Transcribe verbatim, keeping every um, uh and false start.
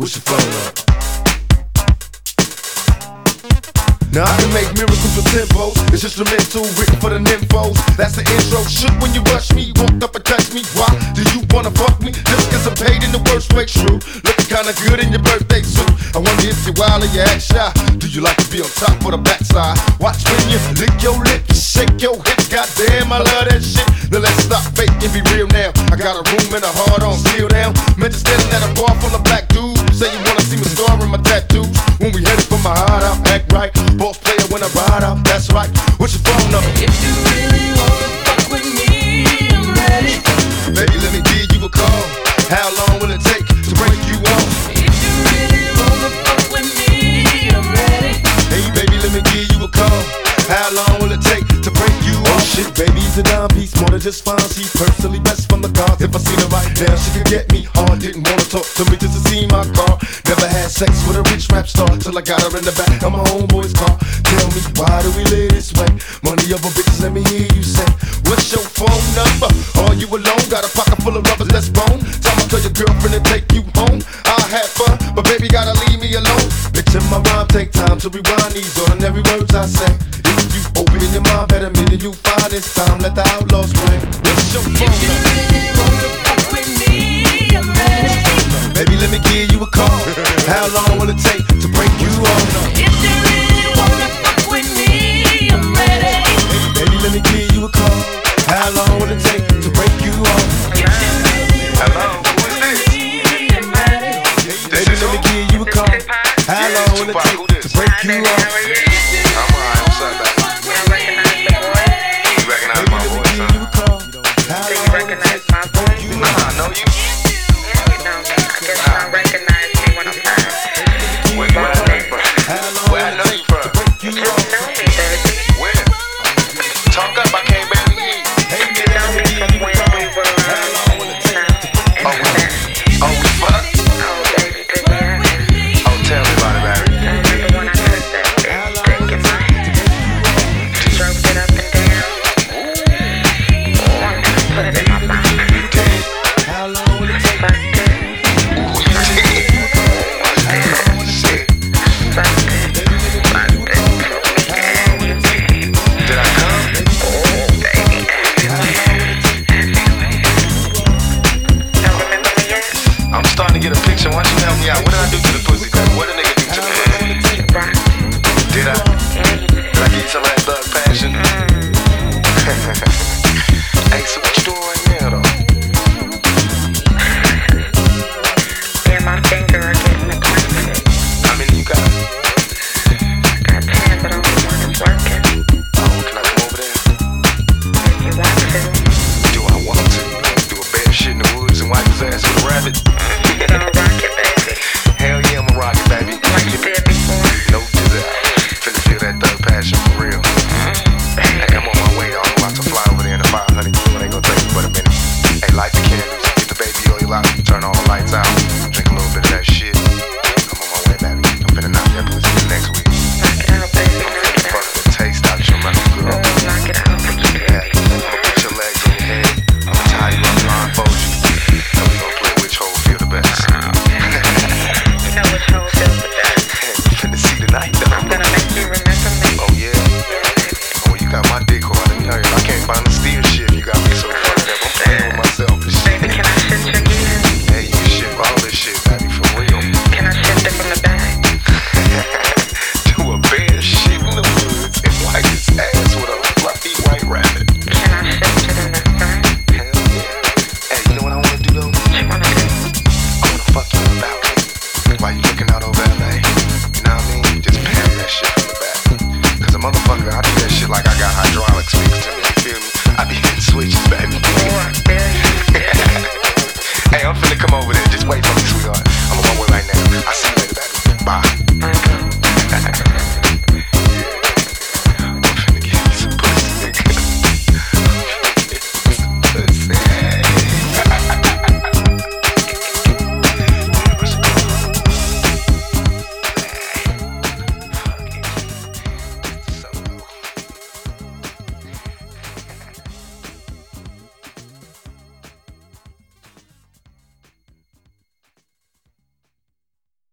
What's your phone up? Now I can make miracles with tempos. It's instrumental, written for the nymphos. That's the intro. Shook when you rush me, walked up and touched me. Why do you wanna fuck me? Just cause I'm paid in the worst way, true. Looking kinda good in your birthday suit. I wonder if you're wild or you act shy. Do you like to be on top or the backside? Watch when you lick your lips, shake your hips. Goddamn, I love that shit. Now let's stop fake and be real now. I got a room and a heart on steel down. Meant to standing at a bar full of black dudes. Say you wanna see me star in my tattoos. When we headed for my heart out, act right. Boss player when I ride out, that's right. What's your phone number? If you really wanna fuck with me, I'm ready. Baby, let me give you a call. How long will it take to break you off? If you really wanna fuck with me, I'm ready. Hey, baby, let me give you a call. How long will it take to break you off? Oh shit, baby's a dime piece, more than just fine. She's personally best from the cards. If I seen her right now, she could get me hard. Didn't wanna talk to me just to see my car. Never had sex with a rich rap star till I got her in the back of my homeboy's car. Tell me, why do we live this way? Money over bitches, let me hear you say. What's your phone number? Are you alone? Got a pocket full of rubbers, let's bone. Time to tell your girlfriend to take you home. I'll have fun, but baby gotta leave me alone. Bitch, in my rhyme, take time to rewind these ordinary words I say. If you open your mind, better mean you find this time. Let the outlaws play. What's your phone If you number? really wanna fuck with me, I'm ready. Baby, let me give you a call. How long will it take to break you off? If you really wanna fuck with me, I'm ready. Baby, let me give you a call. How long will it take to break you off? Hello, who is this? Baby, let me give you a call. How long will it take to break you off? I'm alright, what's up, baby? You recognize my Baby, let me voice, give you huh? a call. How long will it take to break you Nah, off? I know you. Where, where I know you from? How long Where I will know it you take from? to break you off? Where? Talk up, I can't barely hear you. Hey, baby, let me give you a call. How long will it take to break you Oh, off? we, oh, we fuck? Oh, tell me about it, baby. How long will it take to break you off? How long will it take? Shit. Did I come? I'm starting to get a picture. Why don't you help me out? What did I do to the pussy? What did a nigga do to the pussy? Did I? Did I get some of that thug passion?